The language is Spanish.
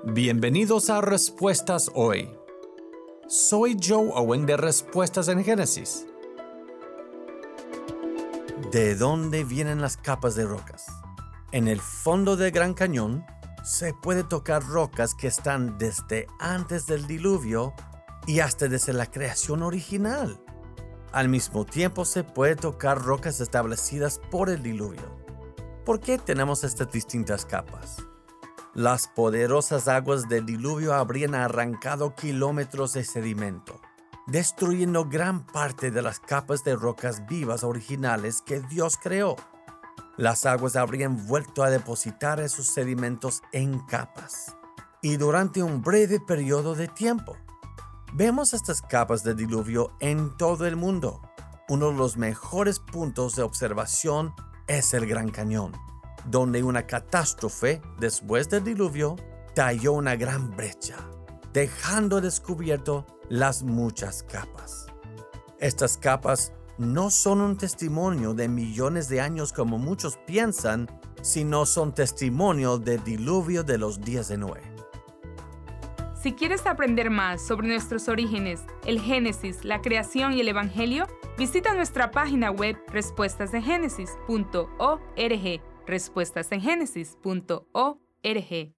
Bienvenidos a Respuestas Hoy. Soy Joe Owen de Respuestas en Génesis. ¿De dónde vienen las capas de rocas? En el fondo del Gran Cañón se puede tocar rocas que están desde antes del diluvio y hasta desde la creación original. Al mismo tiempo se puede tocar rocas establecidas por el diluvio. ¿Por qué tenemos estas distintas capas? Las poderosas aguas del diluvio habrían arrancado kilómetros de sedimento, destruyendo gran parte de las capas de rocas vivas originales que Dios creó. Las aguas habrían vuelto a depositar esos sedimentos en capas, y durante un breve periodo de tiempo. Vemos estas capas de diluvio en todo el mundo. Uno de los mejores puntos de observación es el Gran Cañón, donde una catástrofe después del diluvio talló una gran brecha, dejando descubierto las muchas capas. Estas capas no son un testimonio de millones de años como muchos piensan, sino son testimonio del diluvio de los días de Noé. Si quieres aprender más sobre nuestros orígenes, el Génesis, la creación y el Evangelio, visita nuestra página web respuestasengenesis.org. respuestasengenesis.org